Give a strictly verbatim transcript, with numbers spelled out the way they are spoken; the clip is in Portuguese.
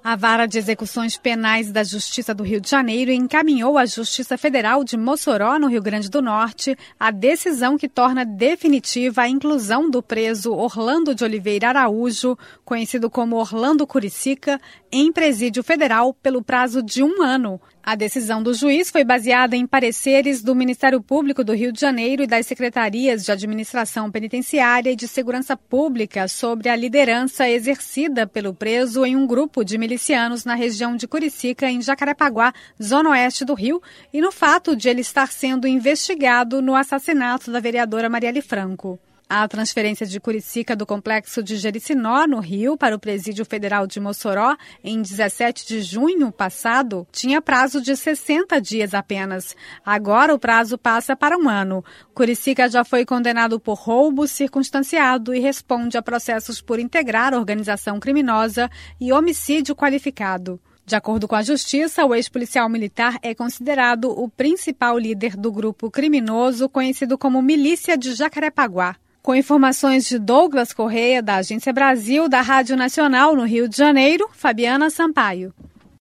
A Vara de Execuções Penais da Justiça do Rio de Janeiro encaminhou à Justiça Federal de Mossoró, no Rio Grande do Norte, a decisão que torna definitiva a inclusão do preso Orlando de Oliveira Araújo, conhecido como Orlando Curicica, em presídio federal pelo prazo de um ano. A decisão do juiz foi baseada em pareceres do Ministério Público do Rio de Janeiro e das Secretarias de Administração Penitenciária e de Segurança Pública sobre a liderança exercida pelo preso em um grupo de milicianos na região de Curicica, em Jacarepaguá, zona oeste do Rio, e no fato de ele estar sendo investigado no assassinato da vereadora Marielle Franco. A transferência de Curicica do complexo de Jericinó, no Rio, para o Presídio Federal de Mossoró, em dezessete de junho passado, tinha prazo de sessenta dias apenas. Agora o prazo passa para um ano. Curicica já foi condenado por roubo circunstanciado e responde a processos por integrar organização criminosa e homicídio qualificado. De acordo com a Justiça, o ex-policial militar é considerado o principal líder do grupo criminoso conhecido como Milícia de Jacarepaguá. Com informações de Douglas Correia, da Agência Brasil, da Rádio Nacional no Rio de Janeiro, Fabiana Sampaio.